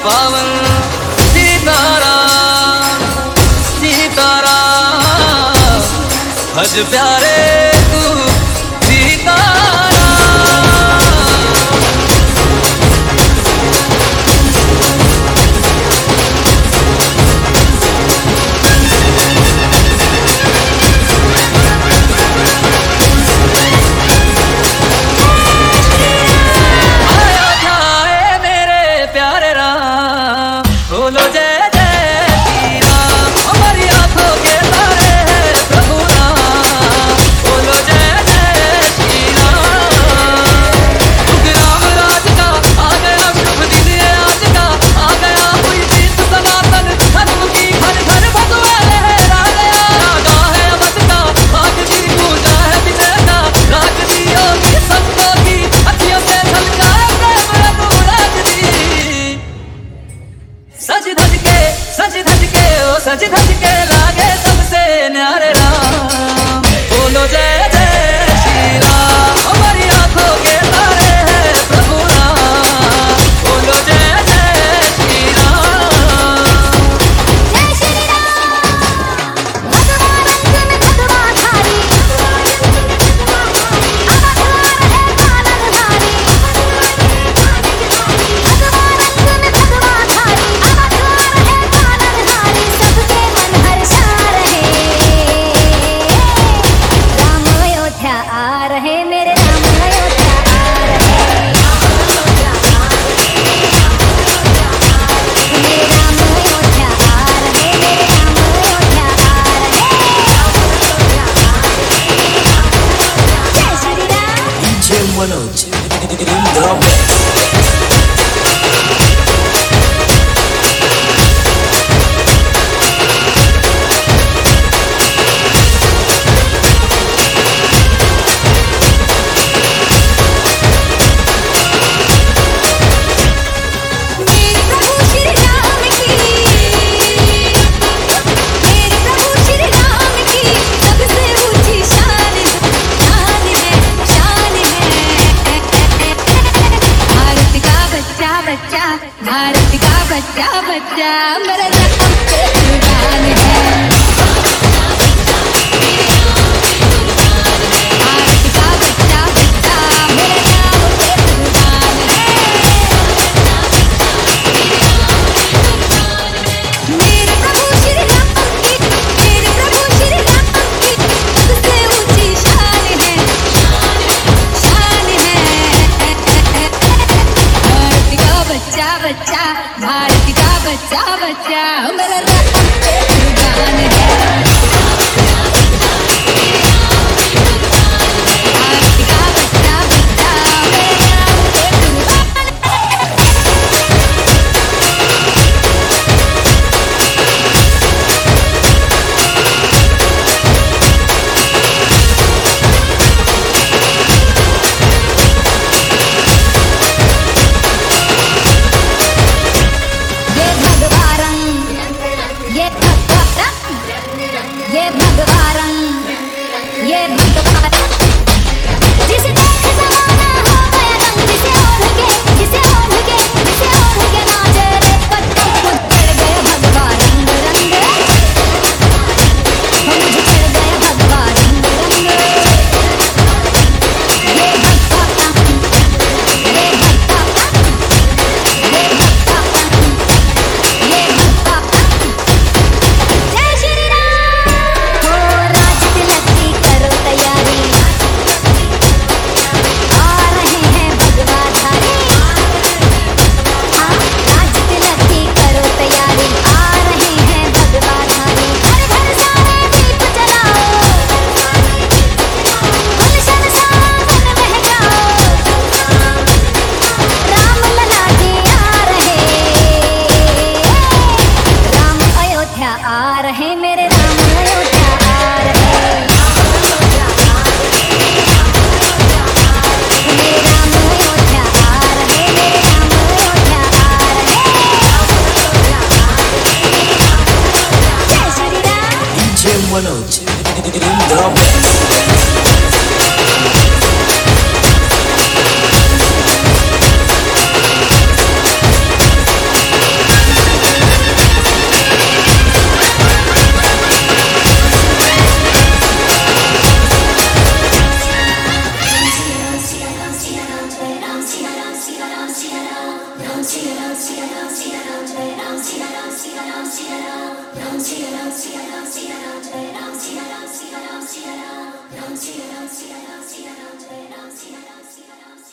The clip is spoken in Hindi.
पावन सीताराम सीताराम भज प्यारे तू सीताराम। बोलो जय जय श्री राम, हमारी आंखों के तारे हैं प्रभु राम। बोलो जय जय श्री राम। युग राम राज का आ गया शुभ दिन ये आज का, आ गया हुई जीत सनातन धर्म की, घर घर भगवा लहरा गया। राजा है अवध का आज की पूजा है विजय का, राज दी योगी सबको की अखियों से झलका प्रेम रघुराज दी। सज धज के ओ सज धज के लागे सबसे न्यारे राम। बोलो जय जय श्री राम, हमारी आंखों के तारे हैं प्रभु राम। बोलो जय जय श्री राम। जय श्री राम। भगवा रंग में भगवा धारी, अवतार है पालनहारी। भगवा रंग में भगवा धारी, अवतार है पालनहारी। सबके मन हर्षा रहे, राम अयोध्या आ रहे, मेरे राम अयोध्या आ रहे। मेरे राम अयोध्या आ रहे, मेरे राम अयोध्या आ रहे। जय Shri Ram. DJ Manoj in the mix. मेरे प्रभु श्री राम की, मेरे प्रभु श्री राम की सबसे ऊंची शान है, शान है, शान है। Ram, Sita Ram,